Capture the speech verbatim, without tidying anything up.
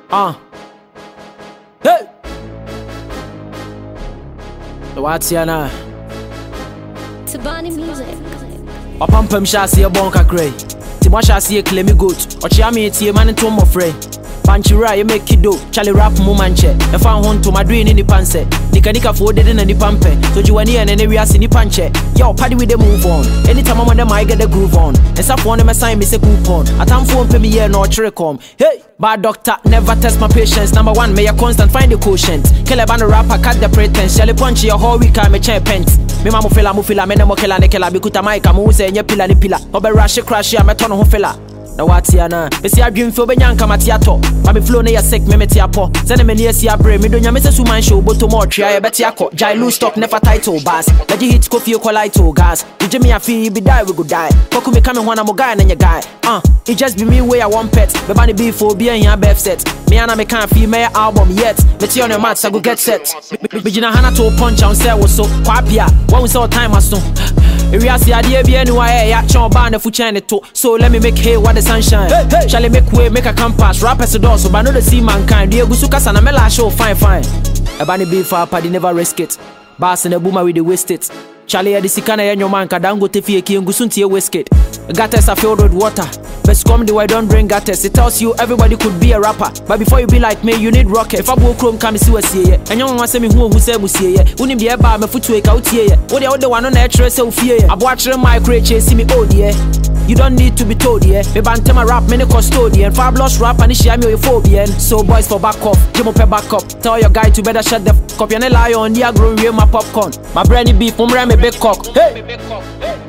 Uh. Hey. What's your name? Tabani music. Opampam shasi a bonka cray. Timo shasi a clemmy goat. Ochiami tia man into my friend. Panchira, you make kido. Charlie rap mumanche. If I want to my dream in the panse. Nika nika folded in the pampe. So you want and any reas in the panche. Yo, party with the move on. Anytime I want them, I get the groove on. And some for them, I sign me say coupon. I time phone pay me here, no trickcom. Hey, bad doctor, never test my patience. Number one, may I constant find the quotient. Kill a band rapper, cut the pretense. Shall punch your whole week, I'm a chair pent. Me mama fela mu fela me na mo kela ne kela bikuta maika mu se nye pila ni pila obe rush crash ya me tono ho fela na wati ana me si adwin fe obenyanka mate ato ma be flow ne ya sick me mete apo se ne me ne si abre me donya me se su man show boto mo tria ya beti akọ jai lose stock never title bass let you hit coffee equalite gas you me afi be die we go die koku me come when I'm a guy na your guy uh it just be me way I want pet me bani be for be here best set me and I me can't feel my album yet me ti on your mats I go get set be jina hana to punch on say was so kwapia when we saw time aso if we see idea be anywhere ya chon ba na fu chane to so let me make hay what the sunshine hey, hey. Shall I make way make a campus rappers the door so but no the see mankind dey gusu kasa na me la show fine fine e ba ni be for party never risk it bass in the boomer we dey waste it Charlie ya disika na yenyo man kadango te fie ki ngusu ntie wasted gutters are filled with water best come the way don't drink gutters it tells you everybody could be a rapper but before you be like me you need rocket if I go chrome come see what's here and you want say me who who say musie ye unim de ba me futu e ka utie ye wo de wo de wano na e chere se ofie ye abo a chere my create see me old ye you don't need to be told yeah me bantema rap me ne custodian fabulous rap and share me with phobia so boys for back off jimo pe back up tell your guy to better shut the f*** up you ne lie on the agro my popcorn my brandy beef umre me big cock hey